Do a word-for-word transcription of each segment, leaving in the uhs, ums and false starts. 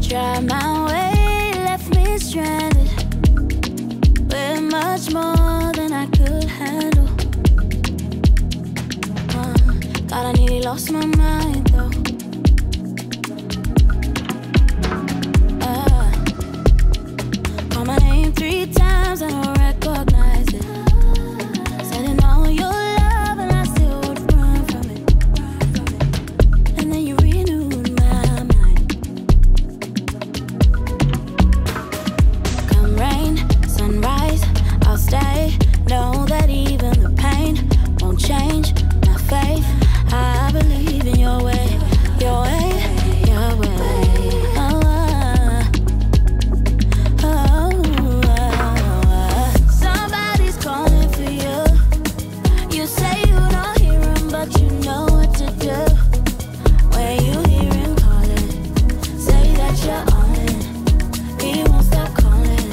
Tried my way, left me stranded with much more than I could handle. Uh, God, I nearly lost my mind though. Uh, call my name three times, I don't recognize it. Sending all your love and I still would run from it. And then you renewed my mind. Come rain, sunrise, I'll stay. Know that even the pain won't change my faith. I believe in your way, your way, your way. Oh, uh, oh, uh, somebody's calling for you. You say you don't hear him, but you know what to do. When you hear him calling, say that you're on it. He won't stop calling.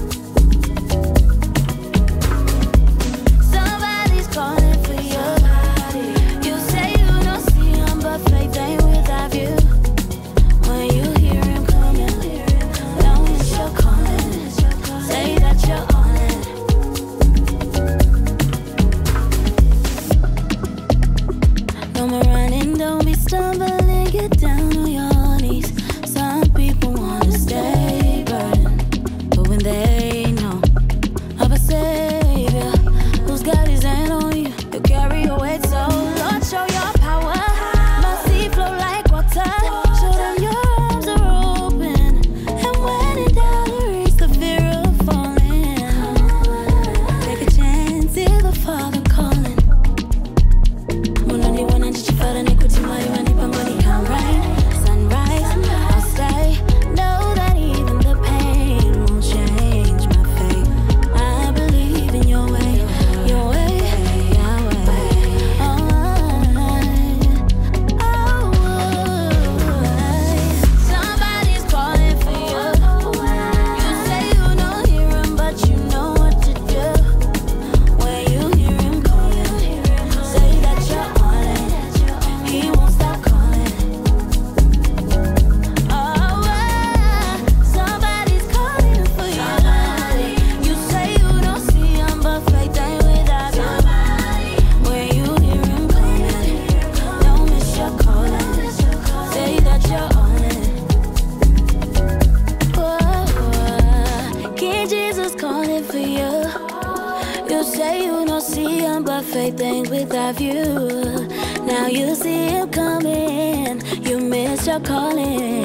Somebody's calling for you. You say you don't see him, but faith ain't without you. When you hear him coming, know that you're calling. Say that you're on it. No more running, don't be stumbling, get down on your knees. Some people wanna stay burdened, but when they know of a savior who's got his hand on you, he'll carry your weight. So Lord, show your power. Mercy flow like water. Show them your arms are open. And when in doubt, erase the fear of falling. Take a chance, hear the Father calling. Munani wanajifara nikuti mali wanipangoni. Come rain, sunrise, I'll stay. Know that even the pain won't change my fate. I believe in your way, your way, Yahweh. Oh, oh, somebody's calling for you. You say you don't hear him, but you know what to do. When you hear him calling, say that you're on it. He won't stop calling. Oh, somebody's calling for you. You say you don't see him, but faith ain't without you. When you hear him calling, don't miss your calling. Say that you're on it. Oh, King Jesus calling for you. You say you don't see him, but faith ain't without you. Now you see him coming, you miss your calling.